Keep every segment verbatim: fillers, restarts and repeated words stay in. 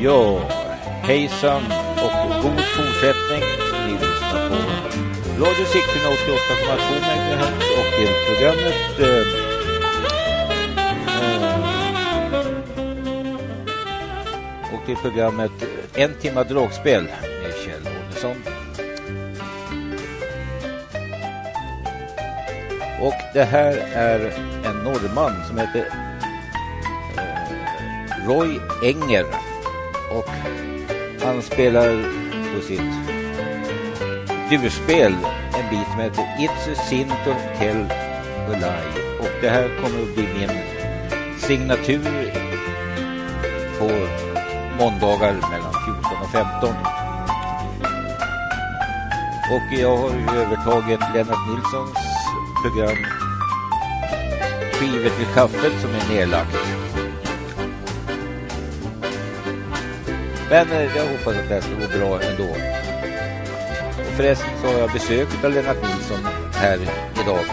Ja, hejsan och god fortsättning. Ni lyssnar på Radio Sigtuna åttioåtta komma två megahertz och till programmet eh, eh, och till programmet En timma dragspel med Kjell Ånesson. Och det här är en norrman som heter eh, Roy Enger. Och han spelar på sitt durspel en bit som heter It's a Sin to Tell a Lie. Och det här kommer att bli min signatur på måndagar mellan fjorton och femton. Och jag har ju övertagit Lennart Nilssons program Skivet till kaffet som är nedlagt. Men jag hoppas att det ska gå bra ändå. Och förresten så har jag besök av Lennart Nilsson här idag.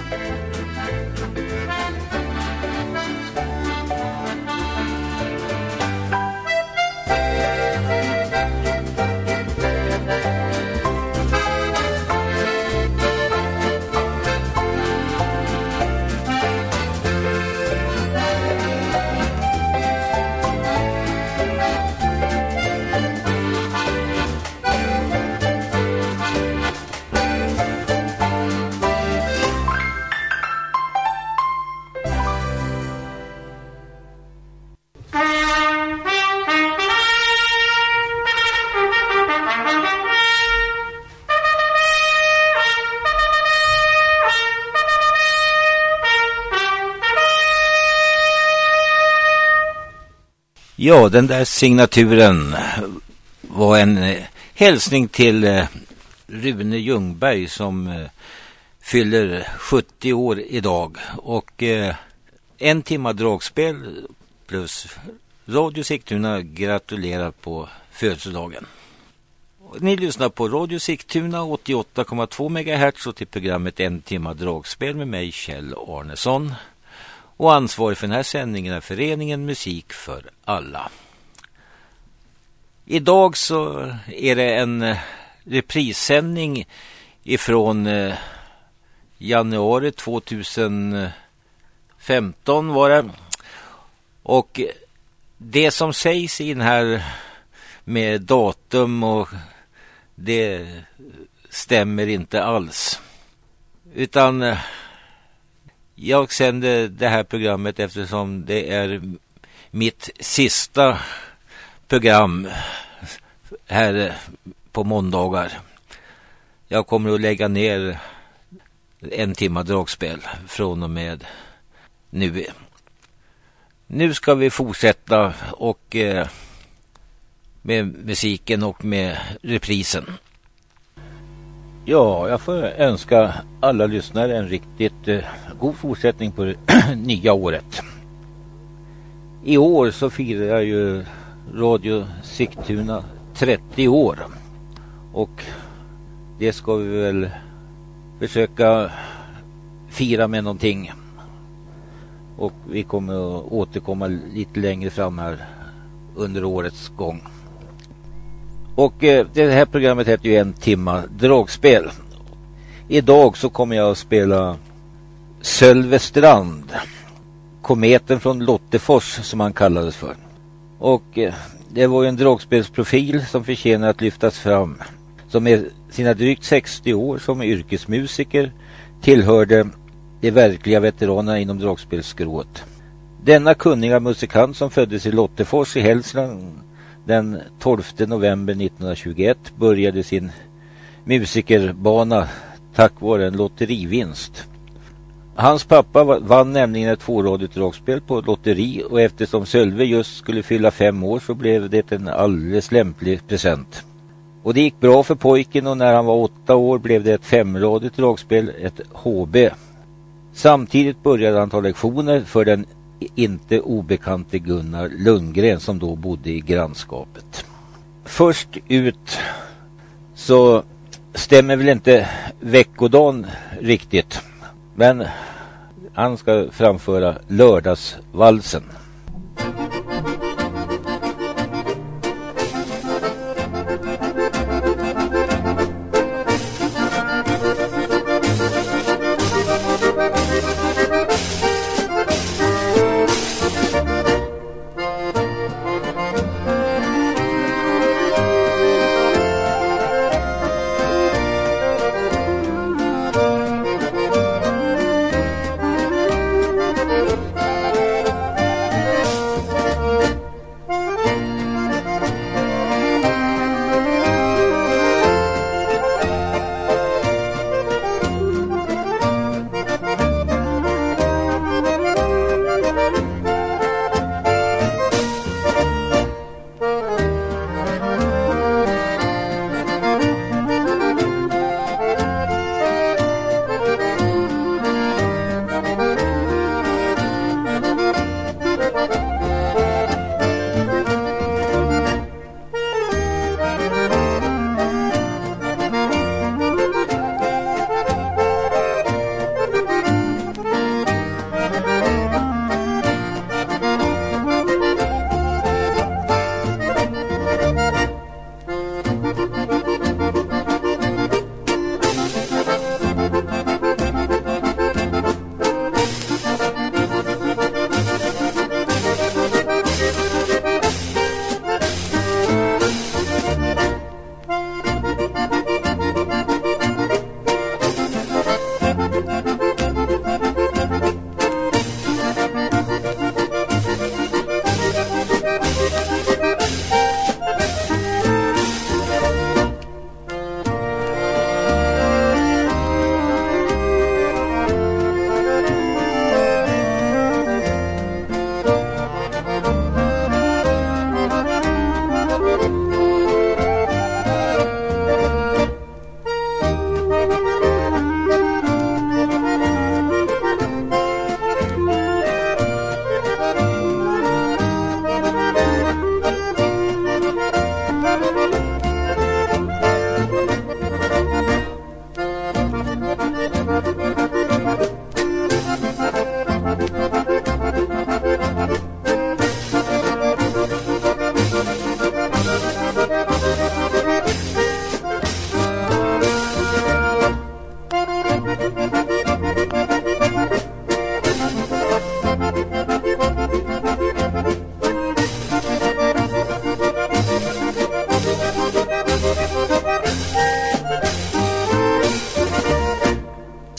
Ja, den där signaturen var en eh, hälsning till eh, Rune Ljungberg som eh, fyller sjuttio år idag. Och eh, en timma dragspel plus Radio Sigtuna gratulerar på födelsedagen. Ni lyssnar på Radio Sigtuna åttioåtta komma två megahertz och till programmet En timma dragspel med mig Kjell Arnesson. Och ansvarig för den här sändningen är föreningen Musik för alla. Idag så är det en reprissändning ifrån januari tjugohundrafemton var det. Och det som sägs i den här med datum och det stämmer inte alls. Utan jag sände det här programmet eftersom det är mitt sista program här på måndagar. Jag kommer att lägga ner en timma dragspel från och med nu. Nu ska vi fortsätta och eh, med musiken och med reprisen. Ja, jag får önska alla lyssnare en riktigt eh, god fortsättning på det nya året. I år så firar ju Radio Sigtuna trettio år. Och det ska vi väl försöka fira med någonting. Och vi kommer att återkomma lite längre fram här under årets gång. Och eh, det här programmet heter ju En timma dragspel. Idag så kommer jag att spela Sölvestrand, kometen från Lottefors som han kallades för. Och eh, det var ju en dragspelsprofil som förtjänar att lyftas fram. Som med sina drygt sextio år som yrkesmusiker tillhörde de verkliga veteranerna inom dragspelsskrået. Denna kunniga musikant som föddes i Lottefors i Hälsingland den tolfte november nittonhundratjugoett började sin musikerbana tack vare en lotterivinst. Hans pappa vann nämligen ett tvåradigt dragspel på lotteri och eftersom Sölve just skulle fylla fem år så blev det en alldeles lämplig present. Och det gick bra för pojken och när han var åtta år blev det ett femradigt dragspel, ett H B. Samtidigt började han ta lektioner för den inte obekante Gunnar Lundgren som då bodde i grannskapet. Först ut så stämmer väl inte veckodagen riktigt, men han ska framföra lördagsvalsen.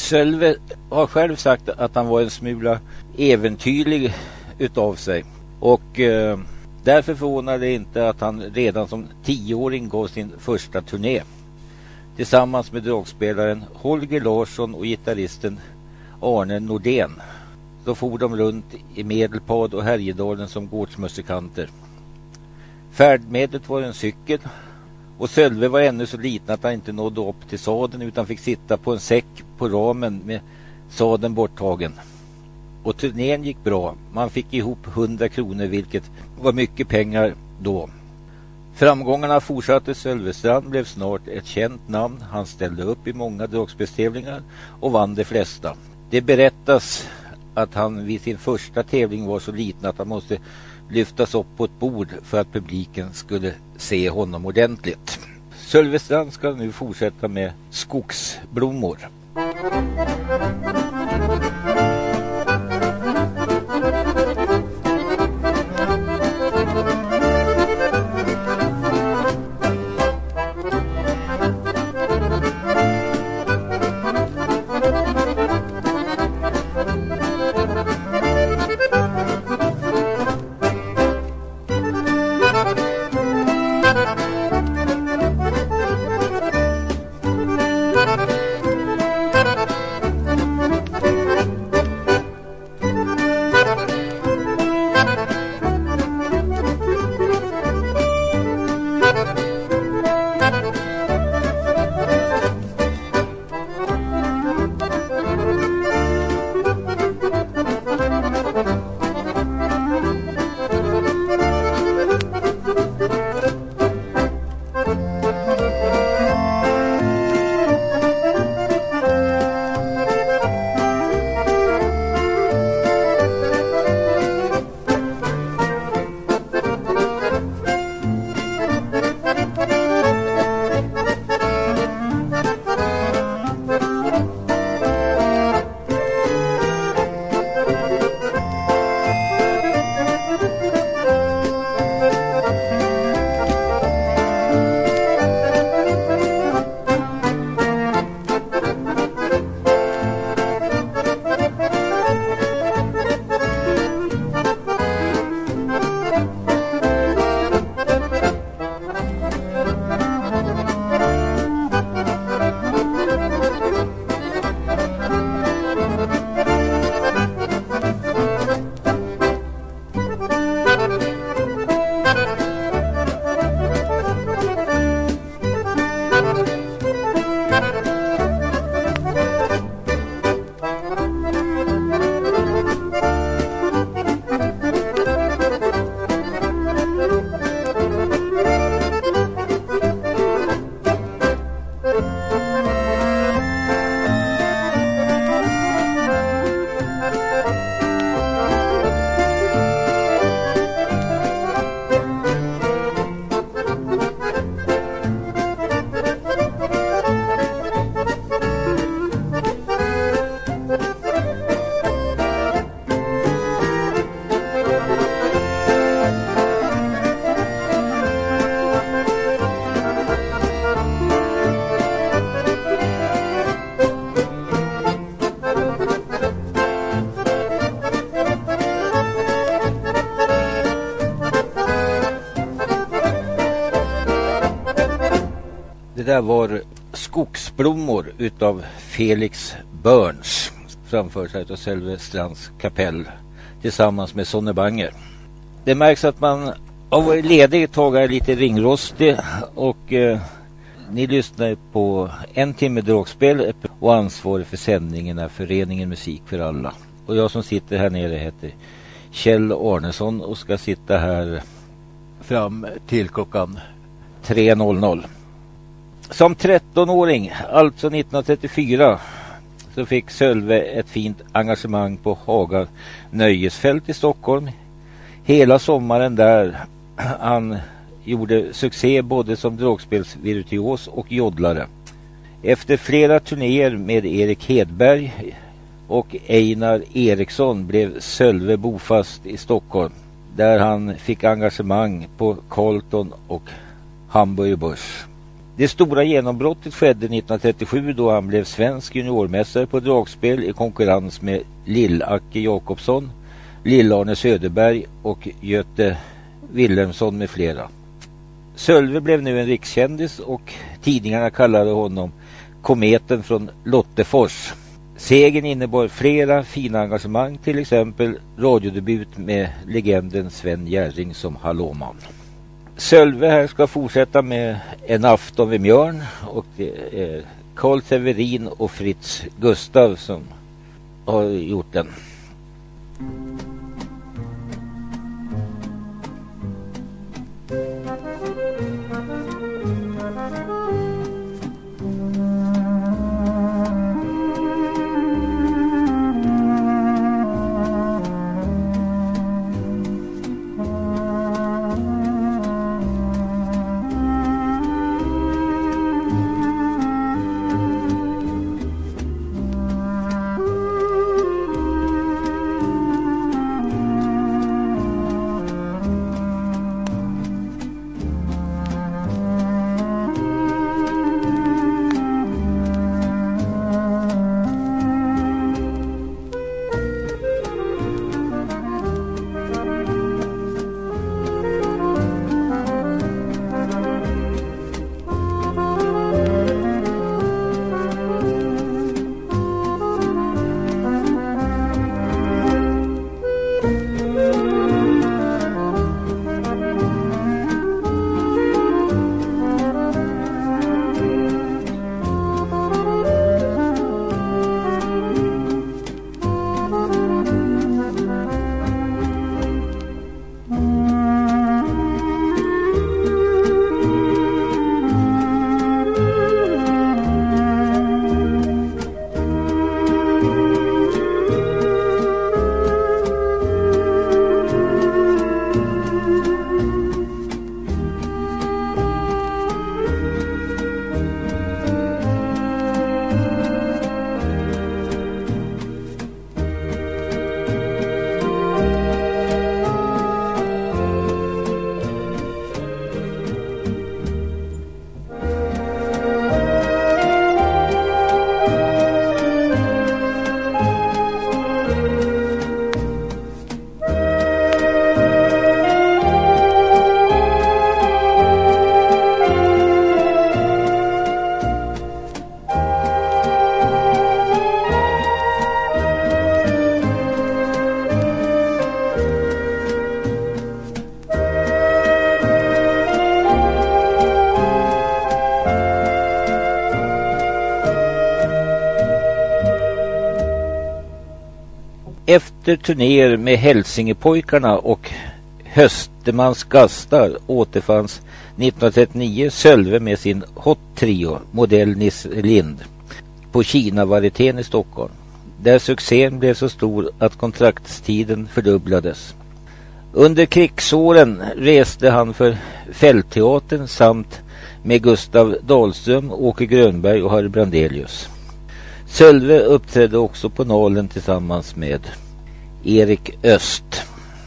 Sölve har själv sagt att han var en smula äventyrlig utav sig. Och eh, därför förvånar det inte att han redan som tioåring gav sin första turné. Tillsammans med dragspelaren Holger Larsson och gitarristen Arne Nordén. Då for de runt i Medelpad och Härjedalen som gårdsmusikanter. Färdmedlet var en cykel. Och Sölve var ännu så liten att han inte nådde upp till sadeln utan fick sitta på en säck på ramen med sadeln borttagen. Och turnén gick bra. Man fick ihop hundra kronor vilket var mycket pengar då. Framgångarna fortsatte. Sölvestrand blev snart ett känt namn. Han ställde upp i många dragspelstävlingar och vann de flesta. Det berättas att han vid sin första tävling var så liten att han måste lyftas upp på ett bord för att publiken skulle se honom ordentligt. Sölvestrand ska nu fortsätta med Skogsblommor. Det där var Skogsblommor utav Felix Burns, framfört av Sölvestrands kapell tillsammans med Sonne Banger. Det märks att man har varit ledig ett tag, är lite ringrostig, och eh, ni lyssnar på en timme dragspel och ansvarig för sändningen är Föreningen Musik för alla. Och jag som sitter här nere heter Kjell Arnesson och ska sitta här fram till klockan tre noll noll. Som trettonåring, alltså nittonhundratrettiofyra, så fick Sölve ett fint engagemang på Haga nöjesfält i Stockholm. Hela sommaren där han gjorde succé både som dragspelsvirtuos och joddlare. Efter flera turnéer med Erik Hedberg och Einar Eriksson blev Sölve bofast i Stockholm, där han fick engagemang på Carlton och Hamburger Börs. Det stora genombrottet skedde nittonhundratrettiosju då han blev svensk juniormästare på dragspel i konkurrens med Lill-Acke Jakobsson, Lill-Arne Söderberg och Göte Wilhelmsson med flera. Sölve blev nu en rikskändis och tidningarna kallade honom kometen från Lottefors. Segern innebar flera fina engagemang, till exempel radiodebut med legenden Sven Jerring som hallåman. Sölve här ska fortsätta med En afton vid Mjörn, och det är Carl Severin och Fritz Gustav som har gjort den. Efter turnéer med Hälsingepojkarna och Höstemans gastar återfanns nittonhundratrettionio Sölve med sin Hot Trio, modell Nisse Lind, på Kina-varietén i Stockholm, där succén blev så stor att kontraktstiden fördubblades. Under krigsåren reste han för Fältteatern samt med Gustav Dahlström, Åke Grönberg och Harry Brandelius. Sölve uppträdde också på Nalen tillsammans med Erik Öst.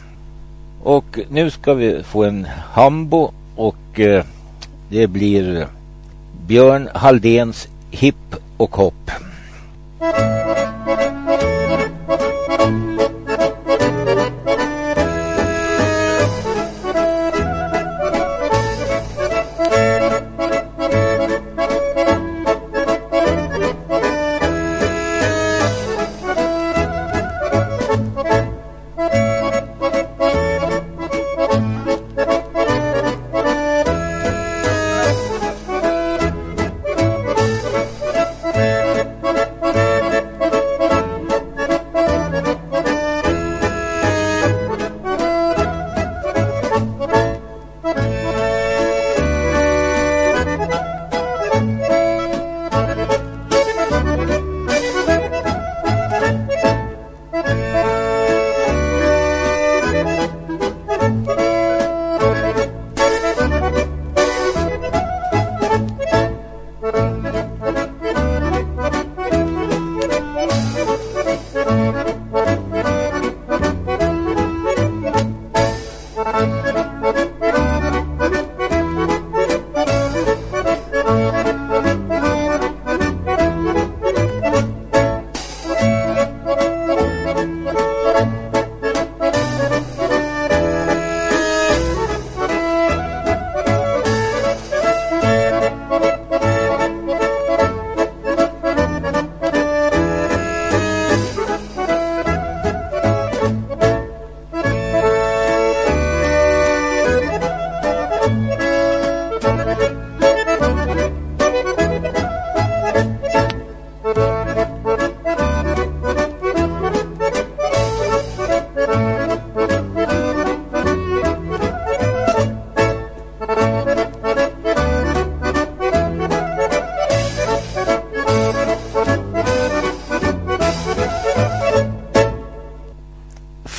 Och nu ska vi få en hambo, och eh, det blir Björn Halldéns Hipp och hopp.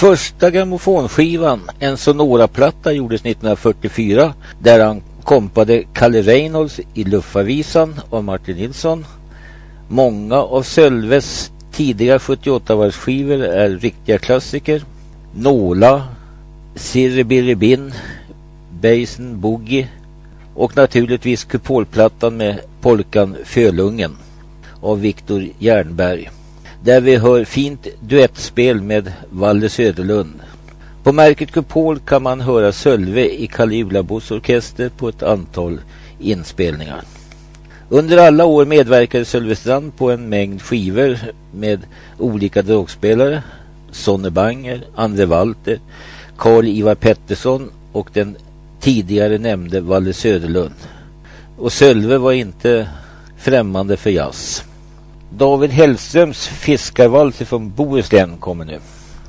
Första grammofonskivan, en Sonora-platta, gjordes nittonhundrafyrtiofyra där han kompade Kalle Reynolds i Luffavisan av Martin Nilsson. Många av Sölves tidiga sjuttioåtta-varvsskivor är riktiga klassiker. Nåla, Sirribirribin, Basin Boogie och naturligtvis kupolplattan med polkan Fölungen av Viktor Jernberg, där vi hör fint duettspel med Valle Söderlund. På märket Kupol kan man höra Sölve i Kalle Julabos orkester på ett antal inspelningar. Under alla år medverkade Sölvestrand på en mängd skivor med olika dragspelare: Sonne Banger, Andre Walter, Carl Ivar Pettersson och den tidigare nämnde Valle Söderlund. Och Sölve var inte främmande för jazz. David Hellströms Fiskarvals från Bohuslän kommer nu.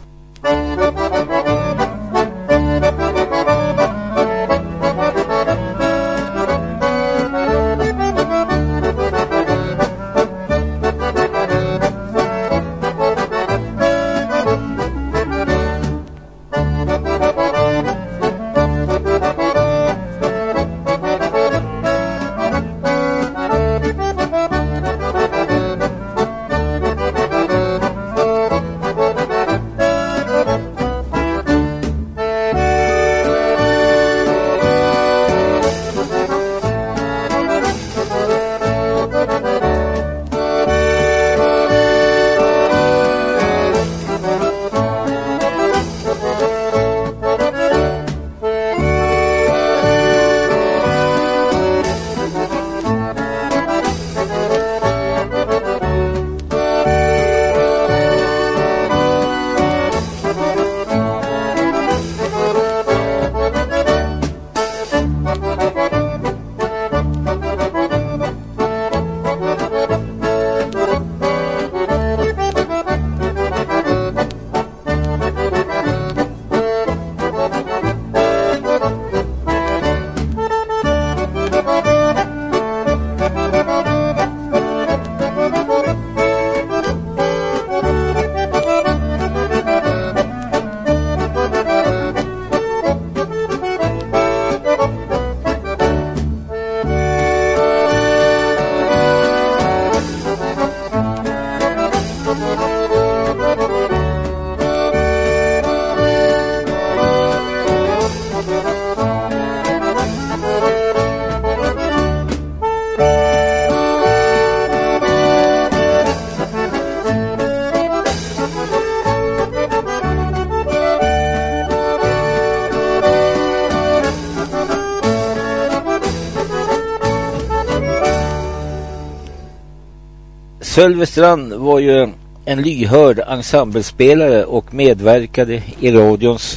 Sölvestrand var ju en lyhörd ensemblespelare och medverkade i radions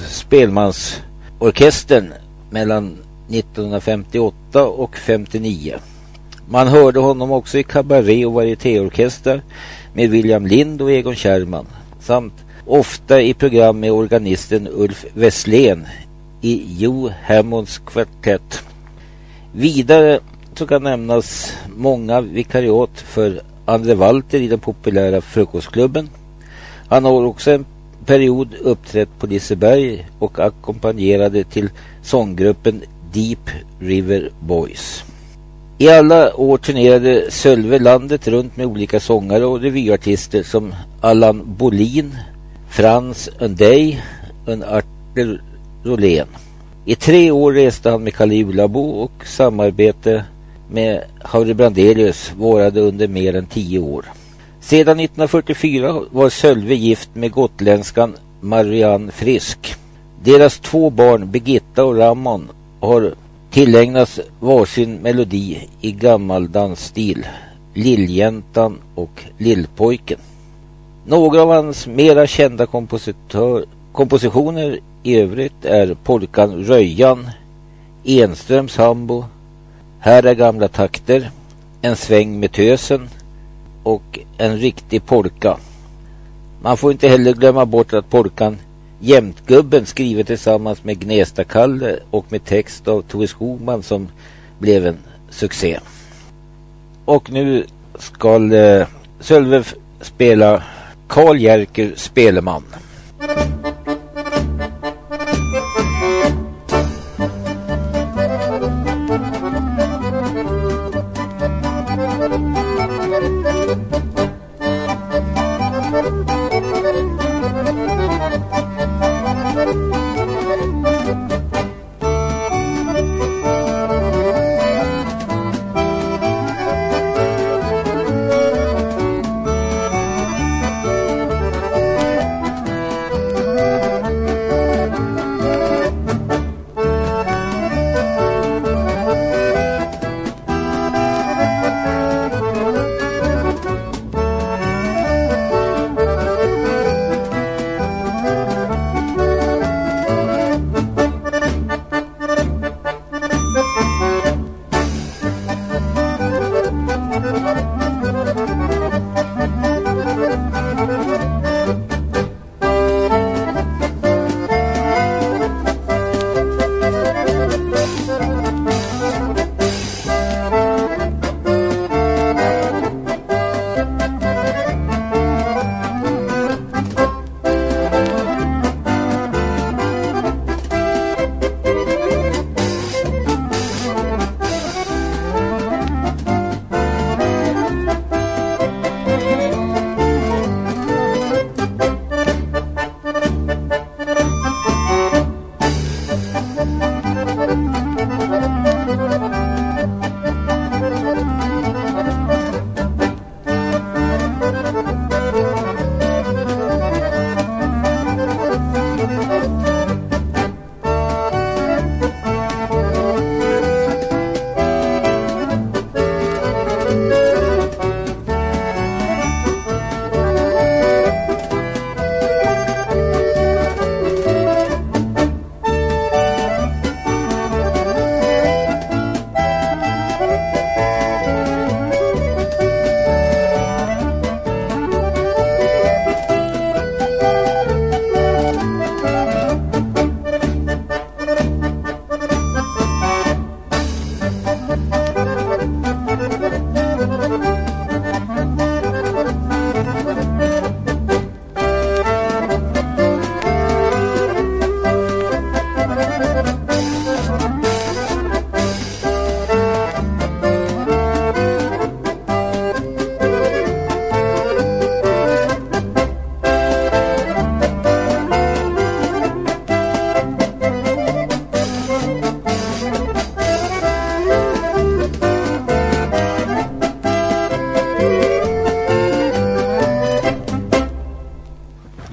spelmansorkestern mellan nittonhundrafemtioåtta och femtionio. Man hörde honom också i kabaré- och varietéorkester med William Lind och Egon Kjærman, samt ofta i program med organisten Ulf Wesslén i Jo Hammonds kvartett. Vidare så kan nämnas många vikariat för Andre Walter i den populära Frukostklubben. Han har också en period uppträtt på Liseberg och ackompanjerade till sånggruppen Deep River Boys. I alla år turnerade Sölve landet runt med olika sångare och revyartister som Allan Bolin, Frans Undey och Arthur Rolén. I tre år reste han med Kalle Julabo och samarbete med Harry Brandelius varade under mer än tio år. Sedan nittonhundrafyrtiofyra var Sölve gift med gotländskan Marianne Frisk. Deras två barn, Birgitta och Ramon, har tillägnats varsin melodi i gammaldansstil, Lilljäntan och Lillpojken. Några av hans mera kända kompositör, kompositioner i övrigt är polkan Röjan, Enströms Hambo, Här är gamla takter, En sväng med tösen och En riktig polka. Man får inte heller glömma bort att polkan Jämtgubben skrivet tillsammans med Gnesta Kalle och med text av Tore Skogman som blev en succé. Och nu ska eh, Sölve spela Karl Jerker Speleman.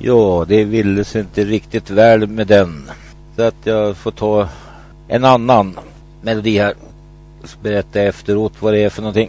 Ja, det ville sig inte riktigt väl med den. Så att jag får ta en annan melodi här. Så berätta efteråt vad det är för någonting.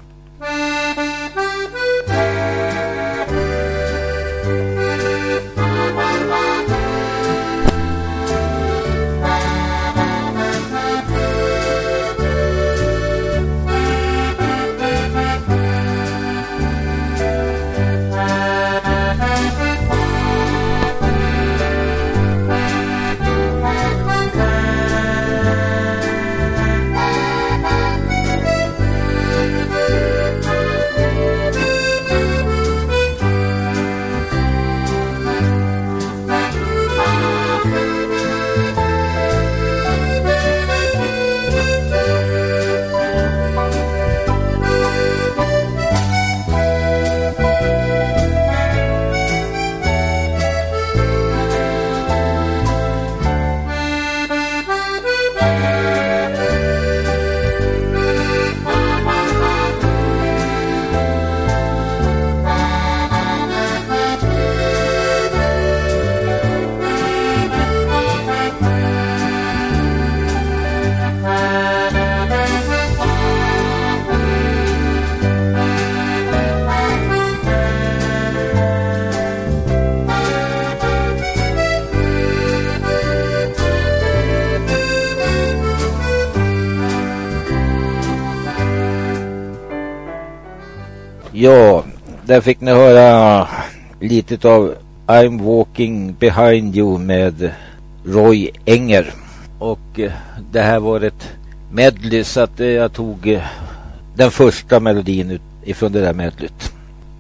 Ja, där fick ni höra lite av I'm Walking Behind You med Roy Enger. Och eh, det här var ett medley, så att eh, jag tog eh, den första melodin ut ifrån det där medlet.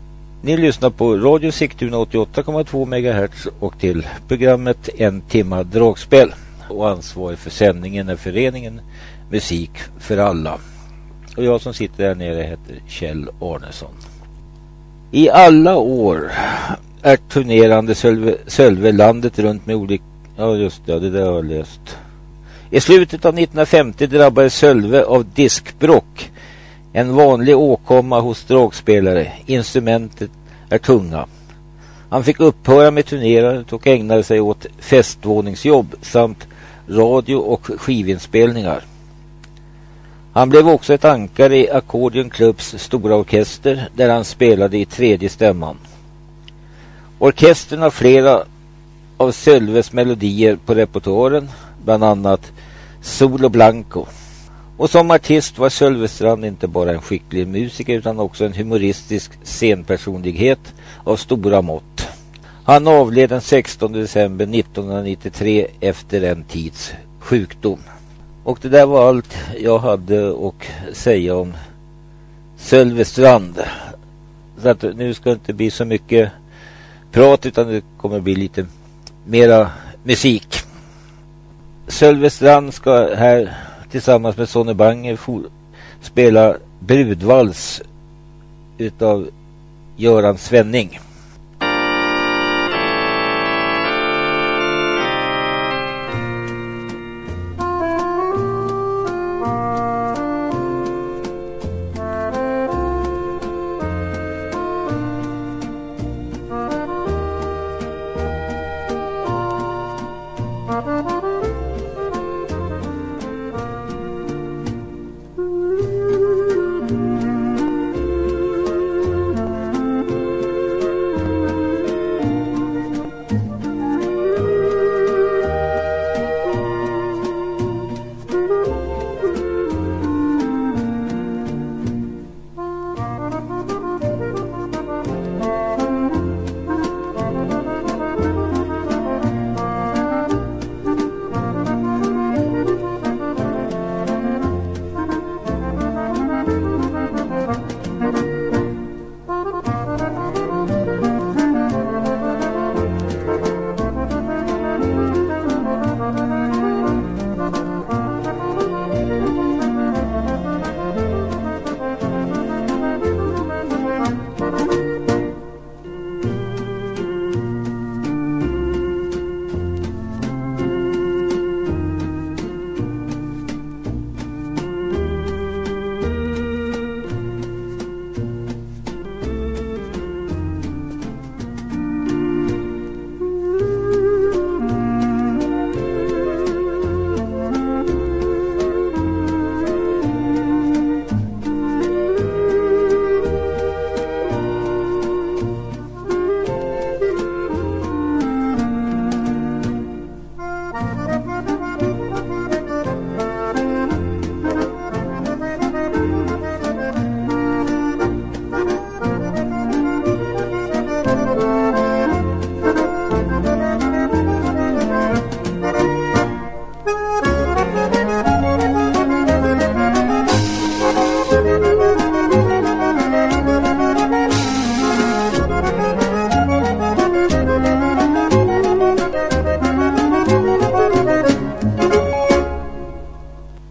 Ni lyssnar på Radio Sigtuna åttioåtta komma två megahertz och till programmet En timma dragspel. Och ansvarig för sändningen är föreningen Musik för alla. Och jag som sitter där nere heter Kjell Arnesson. I alla år är turnerande Sölve, Sölve landet runt med olika... Ja just det, det där har jag läst. I slutet av nittonhundrafemtio drabbades Sölve av diskbråck. En vanlig åkomma hos dragspelare. Instrumentet är tunga. Han fick upphöra med turnerandet och ägnade sig åt festvåningsjobb samt radio- och skivinspelningar. Han blev också ett ankare i Accordion Clubs stora orkester där han spelade i tredje stämman. Orkestern har flera av Sölves melodier på repertoaren, bland annat Solo Blanco. Och som artist var Sölvestrand inte bara en skicklig musiker utan också en humoristisk scenpersonlighet av stora mått. Han avled den sextonde december nittonhundranittiotre efter en tids sjukdom. Och det där var allt jag hade att säga om Sölvestrand. Så att nu ska det inte bli så mycket prat utan det kommer bli lite mera musik. Sölvestrand ska här tillsammans med Sonny Banger spela Brudvals utav Göran Svenning.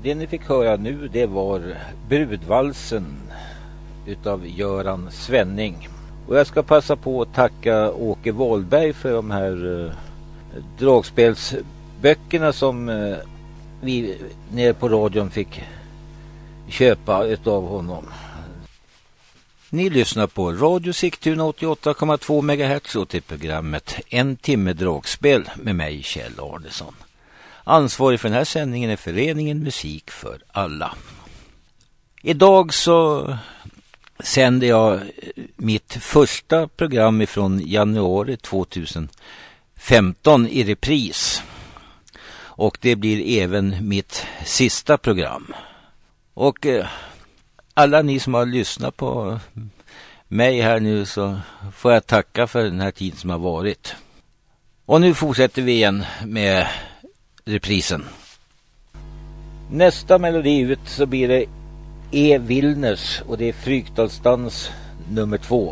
det ni fick höra nu, det var Brudvalsen utav Göran Svenning. Och jag ska passa på att tacka Åke Wahlberg för de här eh, dragspelsböckerna som eh, vi nere på radion fick köpa utav honom. Ni lyssnar på Radio Sigtuna åttioåtta komma två megahertz och till programmet En timme dragspel med mig, Kjell Arnesson. Ansvarig för den här sändningen är föreningen Musik för alla. Idag så sänder jag mitt första program ifrån januari tjugohundrafemton i repris. Och det blir även mitt sista program. Och eh, alla ni som har lyssnat på mig här nu, så får jag tacka för den här tiden som har varit. Och nu fortsätter vi igen med reprisen. Nästa melodi ut så blir det E. Vilners och det är Frykdalsdans nummer två.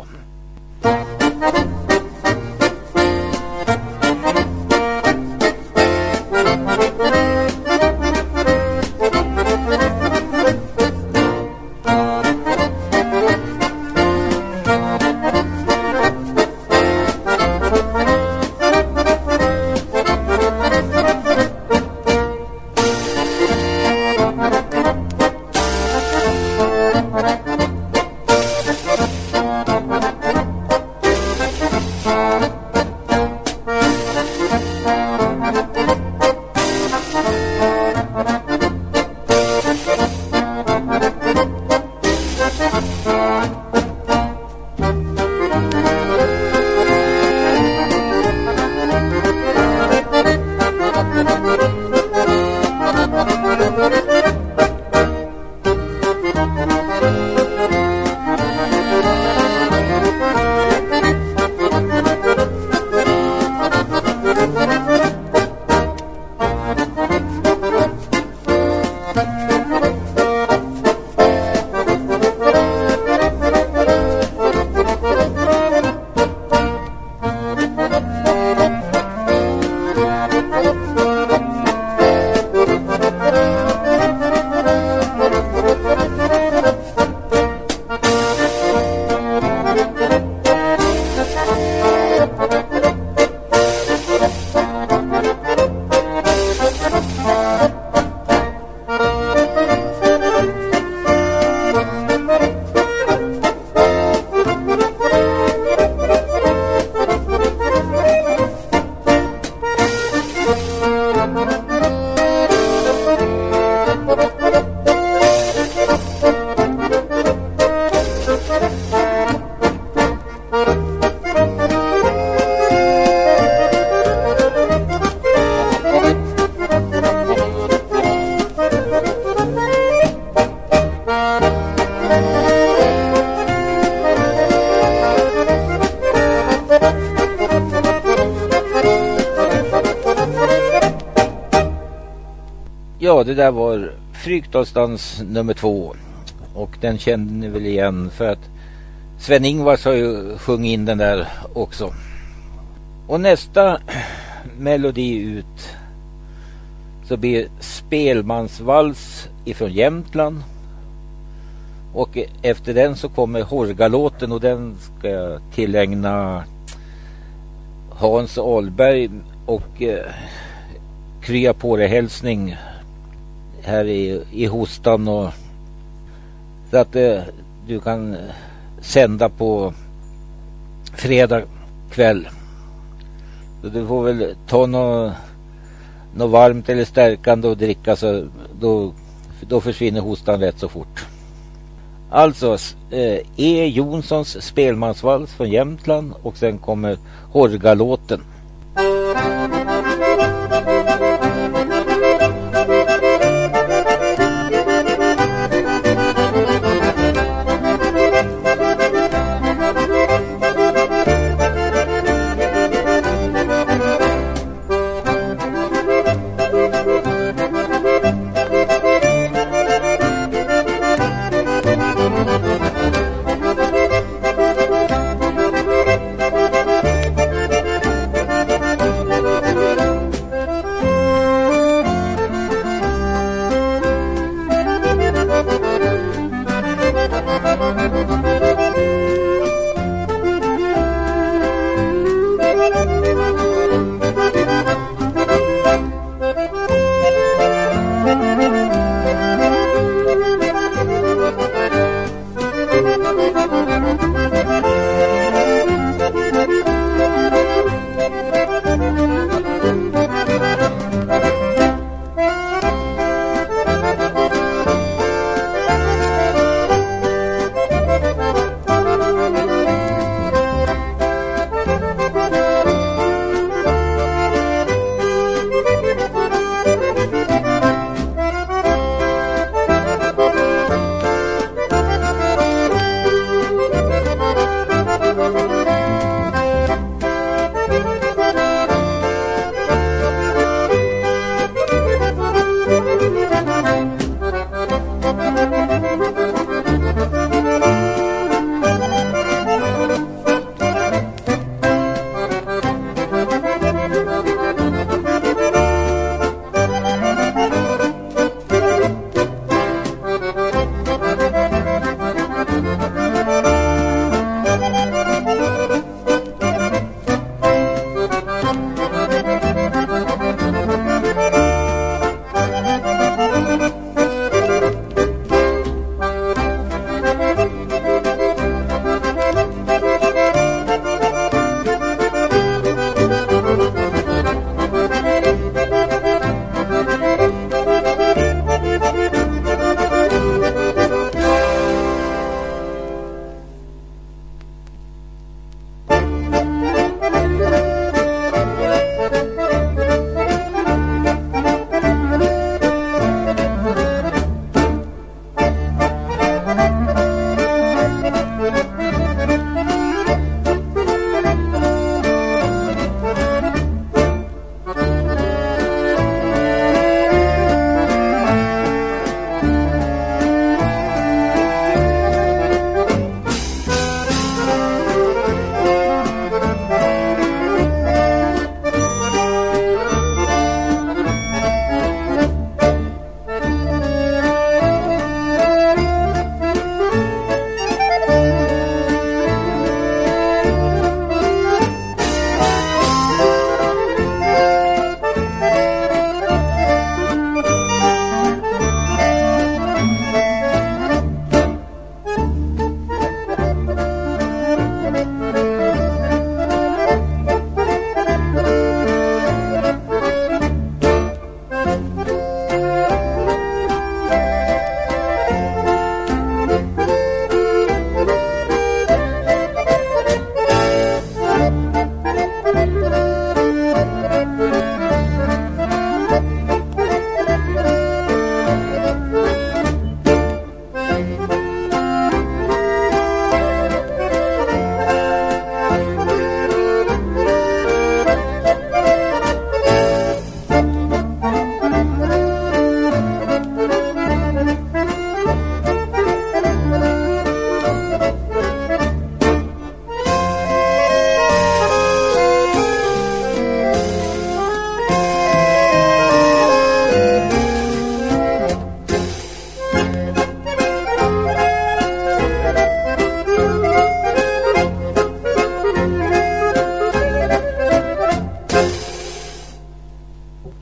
Ja, det där var Frykdalsdans nummer två. Och den kände ni väl igen för att Sven-Ingvars har ju sjungit in den där också. Och nästa melodi ut så blir Spelmansvals ifrån Jämtland. Och efter den så kommer Horgalåten, och den ska jag tillägna Hans Ahlberg och eh, krya på det hälsning här i, i hostan, och så att eh, du kan sända på fredag kväll. Så du får väl ta något nå varmt eller stärkande och dricka, så då, då försvinner hostan rätt så fort. Alltså eh, E. Jonssons Spelmansvals från Jämtland, och sen kommer Horgalåten.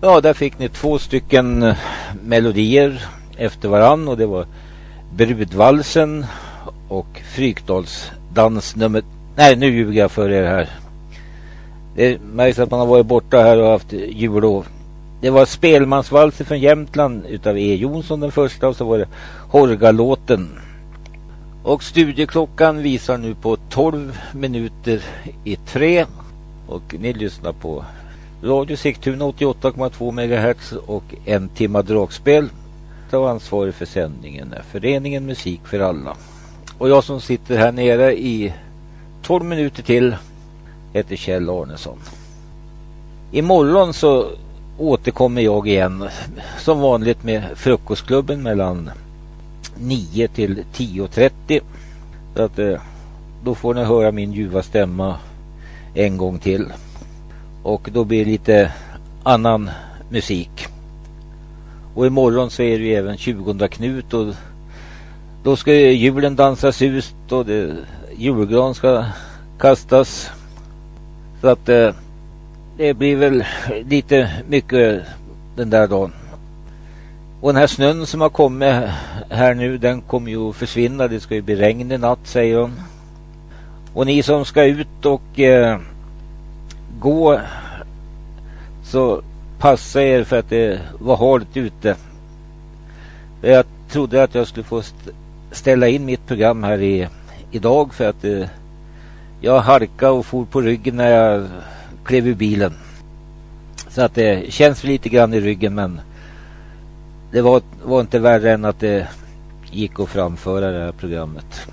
Ja, där fick ni två stycken melodier efter varann, och det var Brudvalsen och Frykdalsdans nummer... Nej, nu ljuger jag för er här. Det märks att man har varit borta här och haft jullov. Det var Spelmansvalser från Jämtland utav E. Jonsson den första, och så var det Horgalåten. Och studieklockan visar nu på tolv minuter i tre, och ni lyssnar på Radio Sigtuna åttioåtta komma två megahertz och en timma dragspel. Och ansvarig för sändningen är Föreningen Musik för alla. Och jag som sitter här nere i tolv minuter till heter Kjell Arnesson. Imorgon så återkommer jag igen som vanligt med frukostklubben mellan nio till tio trettio. Så att då får ni höra min ljuva stämma en gång till. Och då blir det lite annan musik. Och imorgon så är det ju även tjugonde Knut, och då ska julen dansas ut och det, julgran ska kastas. Så att eh, det blir väl lite mycket den där dagen. Och den här snön som har kommit här nu, den kommer ju att försvinna. Det ska ju bli regn i natt, säger hon. Och ni som ska ut och eh, gå, så passa er för att det var halt ute. Jag trodde att jag skulle få ställa in mitt program här i, idag för att eh, jag harkade och for på ryggen när jag klev ur bilen. Så att det känns lite grann i ryggen, men det var, var inte värre än att det gick att framföra det här programmet.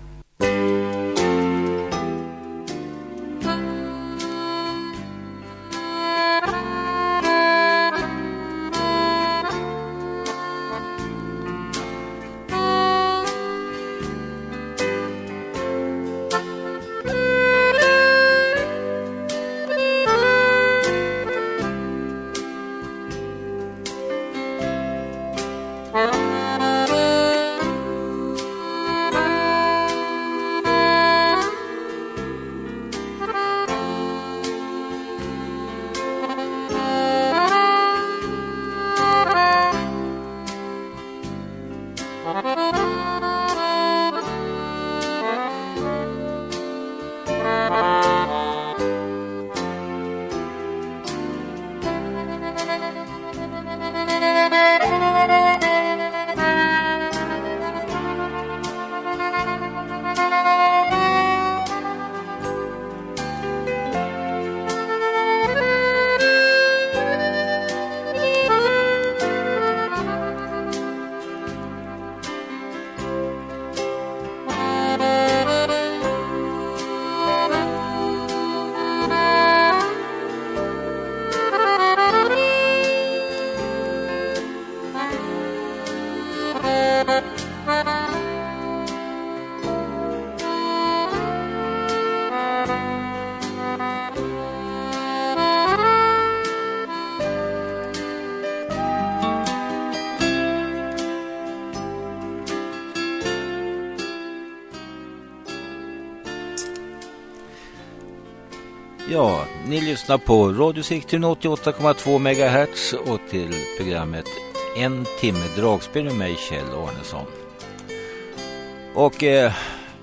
Ja, ni lyssnar på Radio Sigtuna åttioåtta komma två megahertz och till programmet En timme dragspel med mig, Kjell Arnesson. Och eh,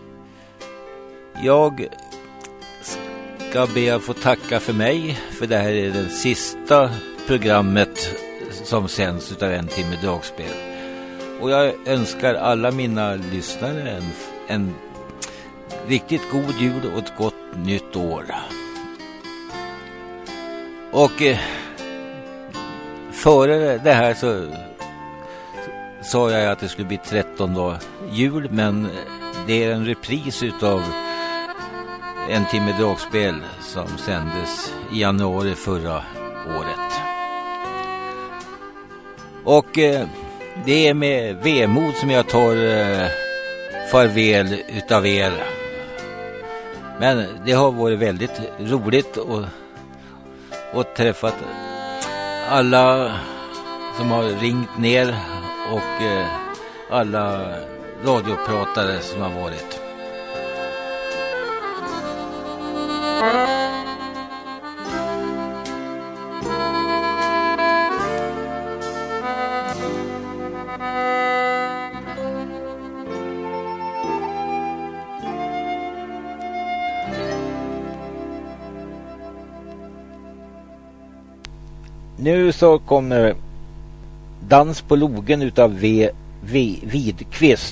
jag ska be att få tacka för mig, för det här är det sista programmet som sänds utav En timme dragspel. Och jag önskar alla mina lyssnare en, en riktigt god jul och ett gott nytt år. Och eh, före det här så sa jag att det skulle bli trettonde jul, men det är en repris utav En timme dragspel som sändes i januari förra året. Och eh, det är med vemod som jag tar eh, farväl utav er. Men det har varit väldigt roligt och och träffat alla som har ringt ner och eh, alla radiopratare som har varit. Nu så kommer Dans på logen utav V. v- Widqvist.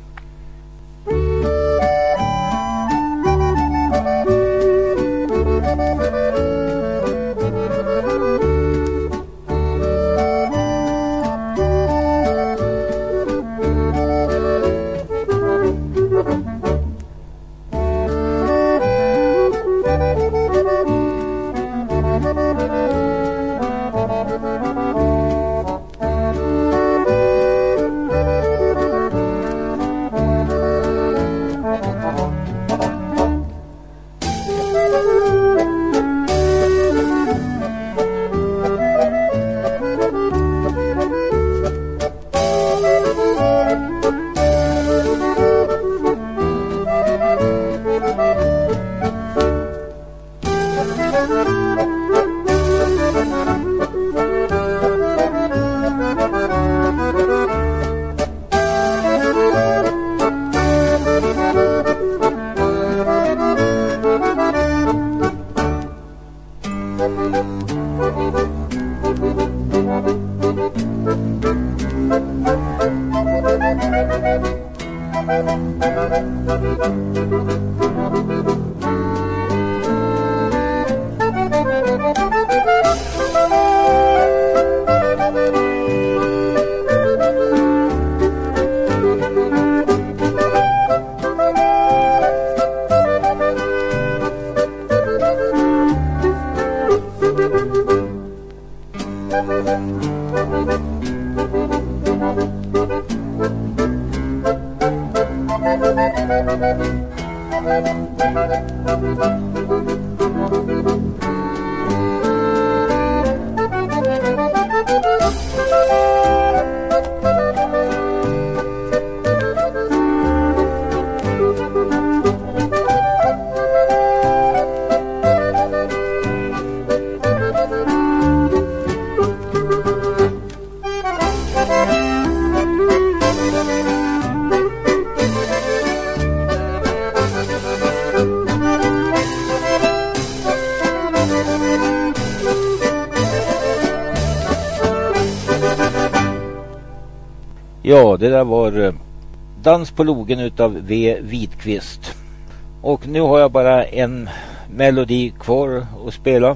Ja, det där var Dans på logen utav V. Widqvist. Och nu har jag bara en melodi kvar att spela.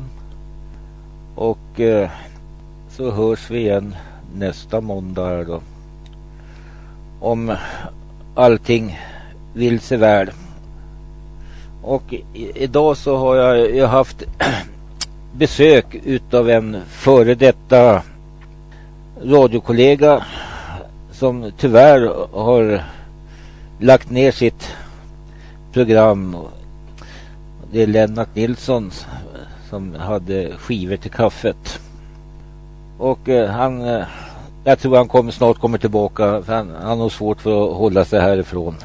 Och eh, så hörs vi igen nästa måndag här då. Om allting vill sig väl. Och i, idag så har jag, jag haft besök utav en före detta radiokollega som tyvärr har lagt ner sitt program. Det är Lennart Nilsson som hade skivor till kaffet. Och eh, han, eh, jag tror han kommer, snart kommer tillbaka, för han, han har svårt för att hålla sig härifrån.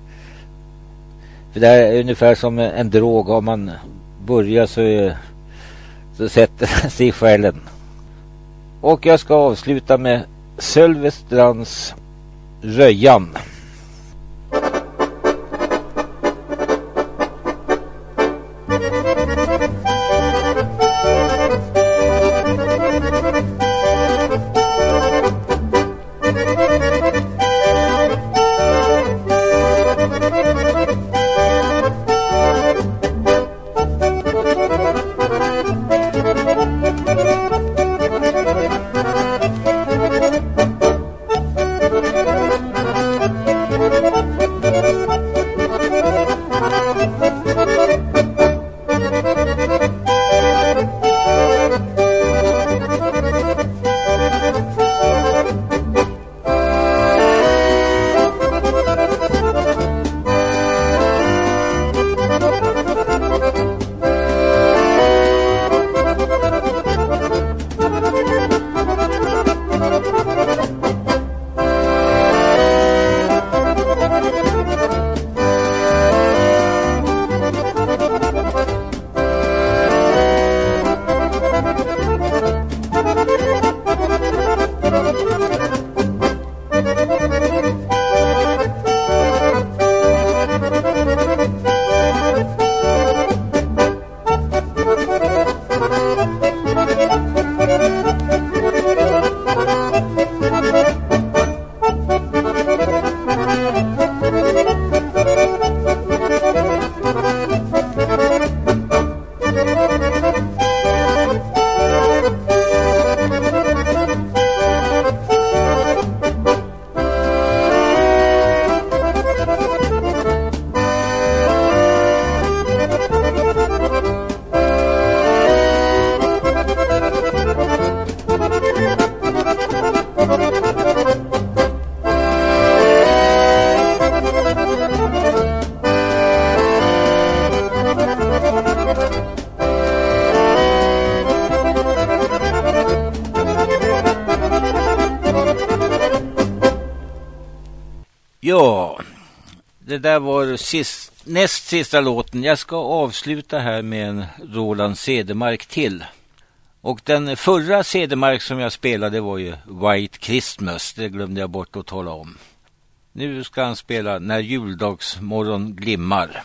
För det är ungefär som en drog, om man börjar så, så sätter sig i själen. Och jag ska avsluta med Sölvestrands Röjan. Ja, det där var sist, näst sista låten. Jag ska avsluta här med en Roland Cedermark till. Och den förra Cedermark som jag spelade var ju White Christmas. Det glömde jag bort att tala om. Nu ska han spela När juldagsmorgon glimmar.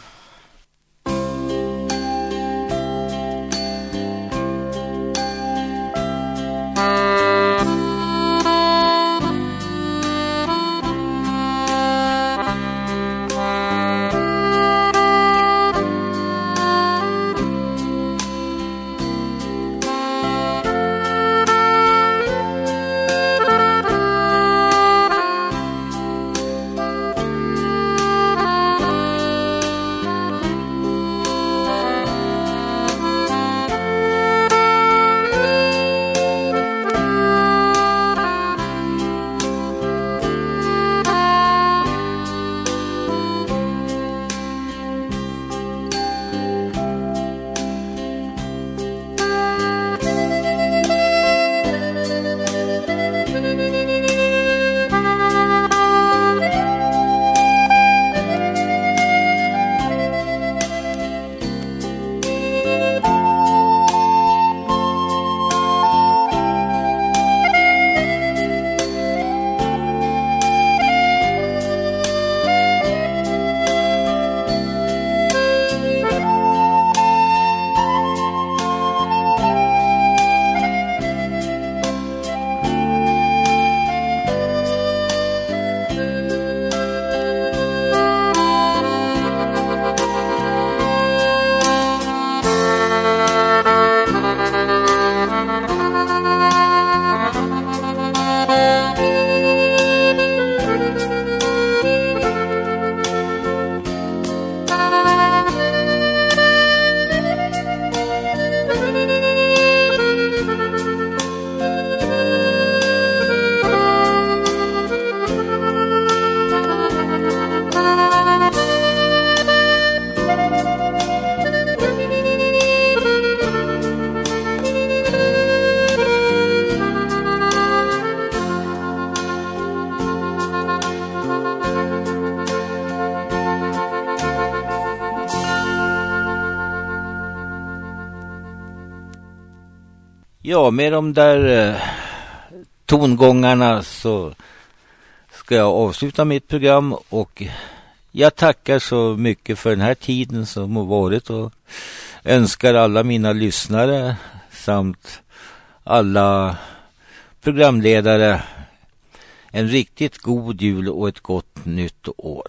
Ja, med de där eh, tongångarna så ska jag avsluta mitt program och jag tackar så mycket för den här tiden som har varit och önskar alla mina lyssnare samt alla programledare en riktigt god jul och ett gott nytt år.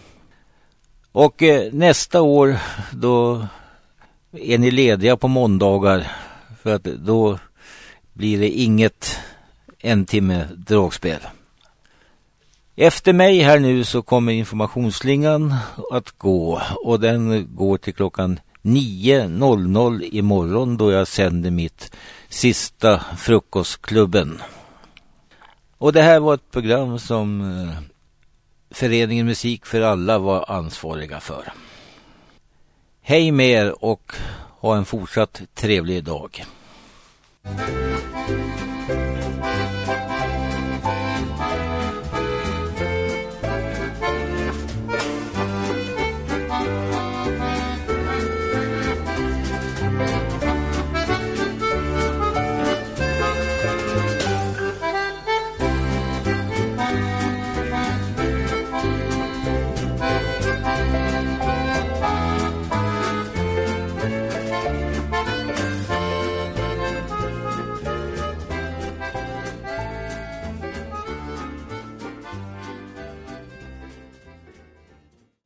Och eh, nästa år då är ni lediga på måndagar för att då blir det inget en timme dragspel. Efter mig här nu så kommer informationsslingan att gå och den går till klockan nio noll noll imorgon då jag sänder mitt sista frukostklubben. Och det här var ett program som eh, Föreningen Musik för alla var ansvariga för. Hej med er och ha en fortsatt trevlig dag.